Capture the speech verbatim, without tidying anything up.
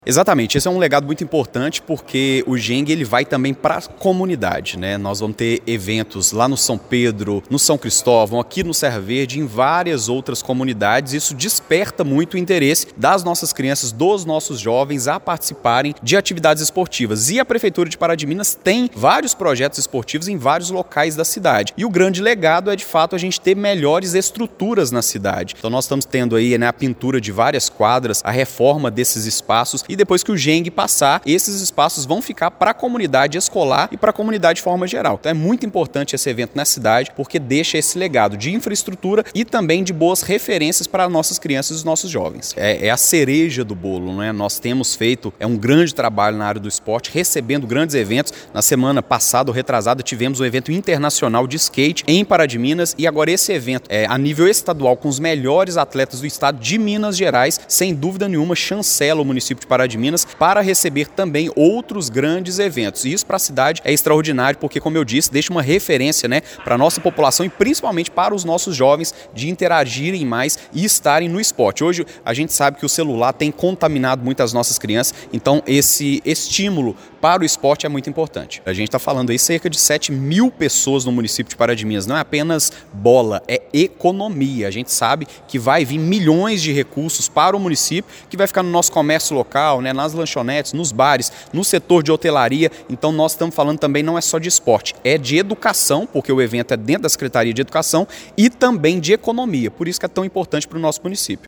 Exatamente, esse é um legado muito importante porque o Geng ele vai também para a comunidade, né? Nós vamos ter eventos lá no São Pedro, no São Cristóvão, aqui no Serra Verde, em várias outras comunidades. Isso desperta muito o interesse das nossas crianças, dos nossos jovens a participarem de atividades esportivas. E a Prefeitura de Pará de Minas tem vários projetos esportivos em vários locais da cidade. E o grande legado é, de fato, a gente ter melhores estruturas na cidade. Então nós estamos tendo aí, né, a pintura de várias quadras, a reforma desses espaços. E depois que o Geng passar, esses espaços vão ficar para a comunidade escolar e para a comunidade de forma geral. Então é muito importante esse evento na cidade, porque deixa esse legado de infraestrutura e também de boas referências para nossas crianças e os nossos jovens. É, é a cereja do bolo, né? Nós temos feito é um grande trabalho na área do esporte, recebendo grandes eventos. Na semana passada ou retrasada, tivemos um evento internacional de skate em Pará de Minas, e agora esse evento é a nível estadual com os melhores atletas do estado de Minas Gerais, sem dúvida nenhuma, chancela o município de Pará de Minas para receber também outros grandes eventos. E isso para a cidade é extraordinário, porque, como eu disse, deixa uma referência, né, para a nossa população e principalmente para os nossos jovens de interagirem mais e estarem no esporte. Hoje a gente sabe que o celular tem contaminado muito as nossas crianças, então esse estímulo para o esporte é muito importante. A gente está falando aí cerca de sete mil pessoas no município de Pará de Minas. Não é apenas bola, é economia. A gente sabe que vai vir milhões de recursos para o município, que vai ficar no nosso comércio local, né, nas lanchonetes, nos bares, no setor de hotelaria. Então nós estamos falando também não é só de esporte, é de educação, porque o evento é dentro da Secretaria de Educação, e também de economia. Por isso que é tão importante para o nosso município.